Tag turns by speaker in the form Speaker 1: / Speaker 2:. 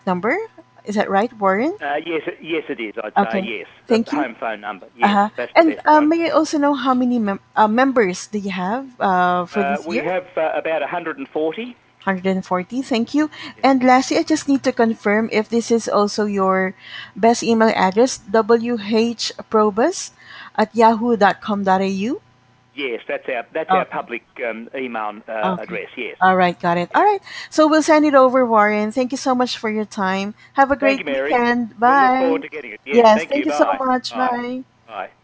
Speaker 1: number. Is that right, Warren?
Speaker 2: Yes, it is. I'd say
Speaker 1: Okay.
Speaker 2: yes. The
Speaker 1: Thank you.
Speaker 2: home phone number. Yes,
Speaker 1: Uh-huh.
Speaker 2: that's the
Speaker 1: And
Speaker 2: best one.
Speaker 1: may I also know how many members do you have for this
Speaker 2: We
Speaker 1: year?
Speaker 2: have about 140.
Speaker 1: 140. Thank you. And lastly, I just need to confirm if this is also your best email address, whprobus@yahoo.com.au.
Speaker 2: Yes, that's our
Speaker 1: Okay.
Speaker 2: public email
Speaker 1: Okay.
Speaker 2: address. Yes.
Speaker 1: All right. Got it. All
Speaker 2: Yes.
Speaker 1: right. So we'll send it over, Warren. Thank you so much for your time. Have a
Speaker 2: Thank
Speaker 1: great
Speaker 2: you, Mary.
Speaker 1: weekend.
Speaker 2: We'll look forward
Speaker 1: Bye.
Speaker 2: to getting it. Yes.
Speaker 1: Yes.
Speaker 2: Thank you.
Speaker 1: Thank you so
Speaker 2: Bye.
Speaker 1: much.
Speaker 2: Bye.
Speaker 1: Bye.
Speaker 2: Bye.